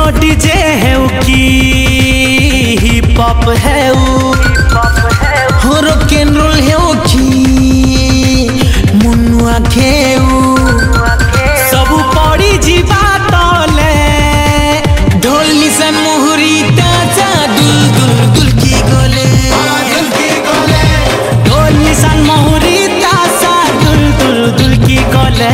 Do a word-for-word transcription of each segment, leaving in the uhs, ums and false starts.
DJ है की hip hop है हो रॉक एंड रोल है की मुनुआ खेऊ सब पड़ी जीवा तले ढोल निशान मोहरी ताजा दुल दुल दुल की गोले ढोल निशान मोहरी ताजा दुल दुल दुल की गोले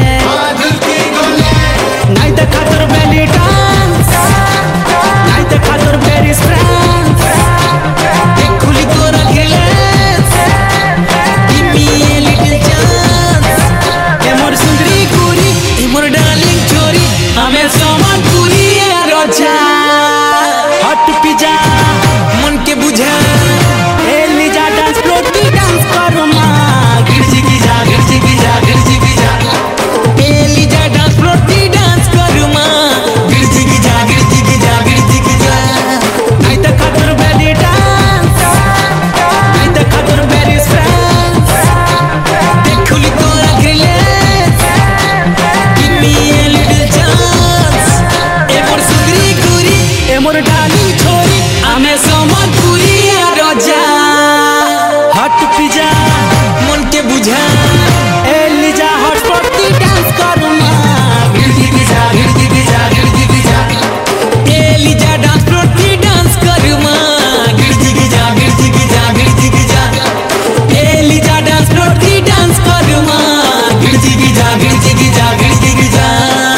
नहीं देखा तोर बेली डांस नहीं देखा तोर पेरिस फ्रांस देख खुली तोर गिलेस give me a little chance ए मोर सुंदरी कुरी ए मोर डार्लिंग छोरी हमें समान पूरी है रोजा हट पिजा मन के बुझा ए लीजा डांस फ्लोटी डांस करो मां गिरजी की जा गिरजी की जा गिरजी की जा ए लीजा डांस फ्लोटी डांस करो मां गिरजी की जा गिरजी की जा गिरजी की जा नहीं देखा तोर बेली डांस नहीं देखा तोर पेरिस फ्रांस देख खुली तोर गिलेस give me a little chance ए मोर सुंदरी कुरी ए मोर डार्लिंग छोरी हमें समान पूरी है रोजा हट पिजा मन के बुझा ए लीजा हट पट्टी डांस करो मां गिरजी की जा गिरजी की जा गिरजी की जा ए लीजा डांस पट्टी डांस करो मां गिरजी की जा गिरजी की जा गिरजी की जा ए लीजा डांस पट्टी डांस करो मां गिरजी की जा गिरजी की जा गिरजी की जा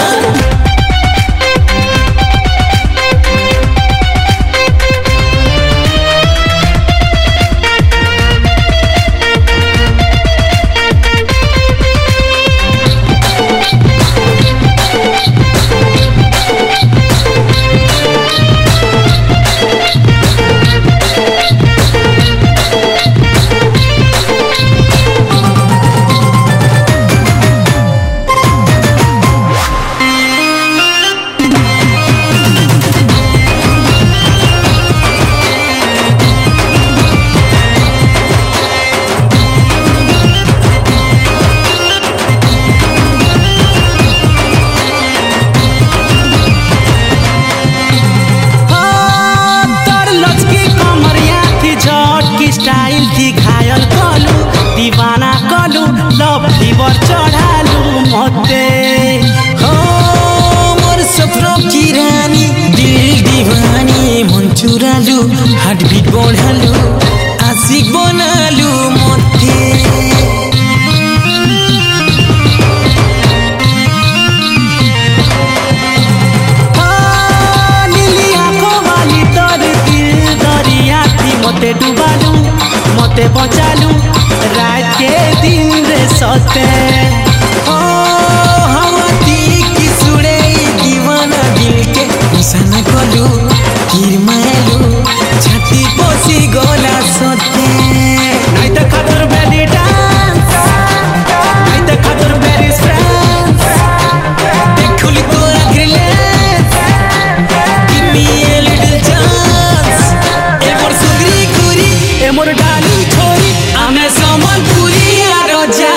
स्टाइल थी घायल कलू दीवाना कलू लव फीवर चढ़ालू मते हो मोर सपनों की रानी दिल दीवानी मन चुरालू हार्ट बीट बढ़ालू आशिक बनालू मते मते डुबालू मते बचालू रात के दिन रे सते ओ हवती की सुड़े दीवाना दिल के निशाना कलू गिर मायलू छाती पोसी गोला सते नहीं देखा तोर बेली डांस नहीं देखा तोर पेरिस फ्रांस देख खुली तोर गिलेस give me a little chance ए मोर सुंदरी कुरी ए मोर डार्लिंग छोरी हमें समान पूरी है रोजा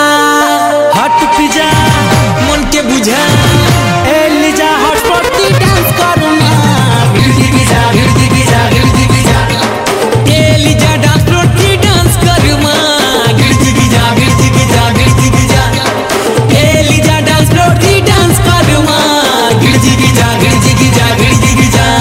हट पिजा मन के बुझा ए लीजा हट पट्टी डांस करो मां गिरजी की जा गिरजी की जा गिरजी की जा ए लीजा डांस पट्टी डांस करो मां गिरजी की जा गिरजी की जा गिरजी की जा ए लीजा डांस पट्टी डांस करो मां गिरजी की जा गिरजी की जा गिरजी की जा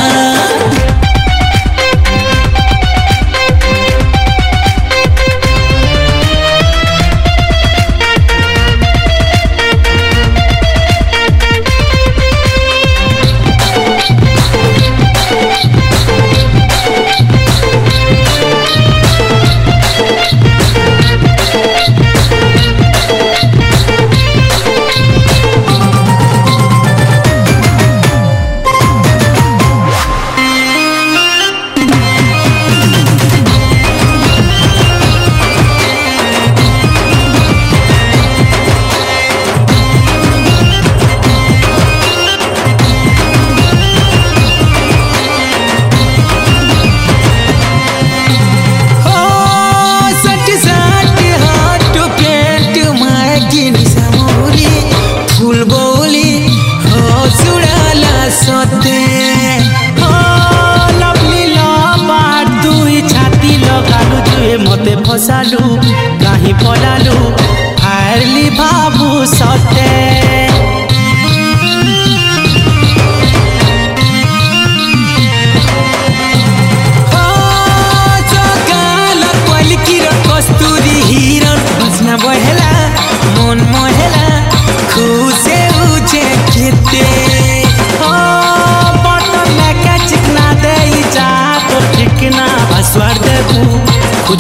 फूल बोली हो सुड़ाला सोते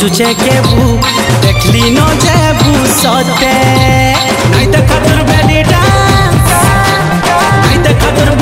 जुचे केबू देखली न जेबू सते नहीं देखा तोर बेली डांस नहीं देखा तोर